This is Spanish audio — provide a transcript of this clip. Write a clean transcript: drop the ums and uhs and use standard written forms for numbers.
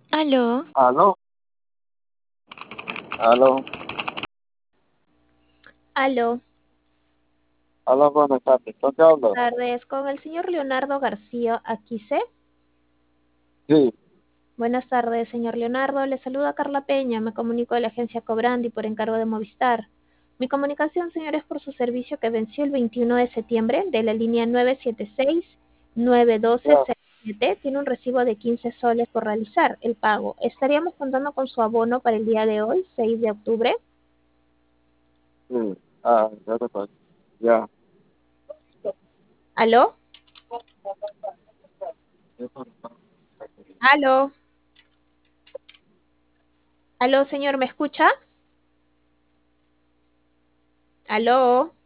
Aló, Aló, aló, aló, aló, buenas tardes. ¿Con qué hablo? tardes con el señor Leonardo García Aquise. Sí, Buenas tardes, señor Leonardo. Le saluda Carla Peña. Me comunico de la agencia Cobrandi por encargo de Movistar. Mi comunicación, señor, es por su servicio que venció el 21 de septiembre de la línea 976 ya, 91267. Tiene un recibo de 15 soles por realizar el pago. Estaríamos contando con su abono para el día de hoy, 6 de octubre. sí. Ya te paso. Ya. ¿Aló? ¿Aló? ¿Aló, señor? ¿Me escucha? ¿Aló?